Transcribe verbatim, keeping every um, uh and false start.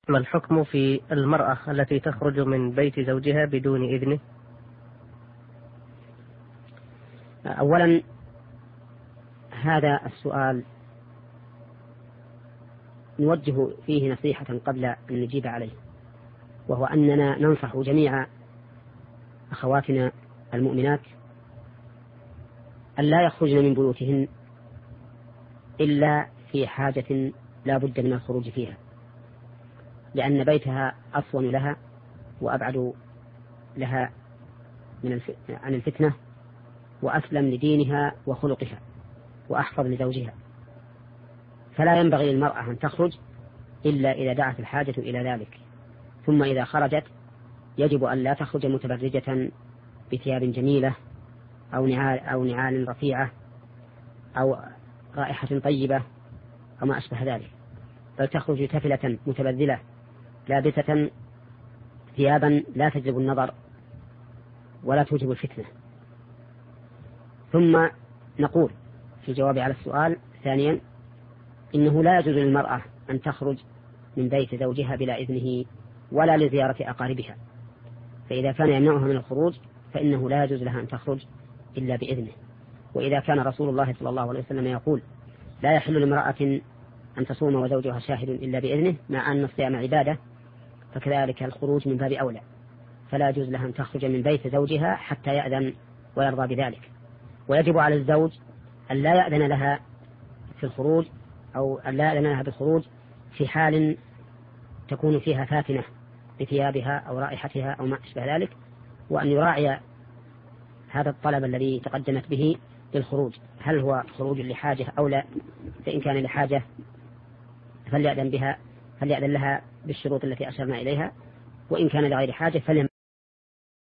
ما الحكم في المرأة التي تخرج من بيت زوجها بدون إذنه؟ أولا هذا السؤال نوجه فيه نصيحة قبل أن نجيب عليه، وهو أننا ننصح جميع أخواتنا المؤمنات أن لا يخرجن من بيوتهن إلا في حاجة لا بد من الخروج فيها، لأن بيتها أصون لها وأبعد لها من عن الفتنة وأسلم لدينها وخلقها وأحفظ لزوجها، فلا ينبغي للمرأة أن تخرج إلا إذا دعت الحاجة إلى ذلك. ثم إذا خرجت يجب أن لا تخرج متبرجة بثياب جميلة أو نعال, أو نعال رفيعة أو رائحة طيبة أو ما أشبه ذلك، بل تخرج تفلة متبذلة لابسة ثيابا لا تجلب النظر ولا توجب الفتنة. ثم نقول في الجواب على السؤال ثانيا إنه لا يجوز للمرأة أن تخرج من بيت زوجها بلا إذنه ولا لزيارة أقاربها، فإذا كان يمنعها من الخروج فإنه لا يجوز لها أن تخرج إلا بإذنه. وإذا كان رسول الله صلى الله عليه وسلم يقول لا يحل لامرأة أن تصوم وزوجها شاهد إلا بإذنه مع أن الصيام عبادة، فكذلك الخروج من باب أولى، فلا يجوز لها أن تخرج من بيت زوجها حتى يأذن ويرضى بذلك. ويجب على الزوج أن لا يأذن لها في الخروج أو أن لا يأذن لها بالخروج في حال تكون فيها فاتنة بثيابها أو رائحتها أو ما أشبه ذلك، وأن يراعي هذا الطلب الذي تقدمت به للخروج هل هو خروج لحاجة أو لا، فإن كان لحاجة فليأذن بها فليأذن لها بالشروط التي أشرنا إليها، وإن كان لغير حاجة فليم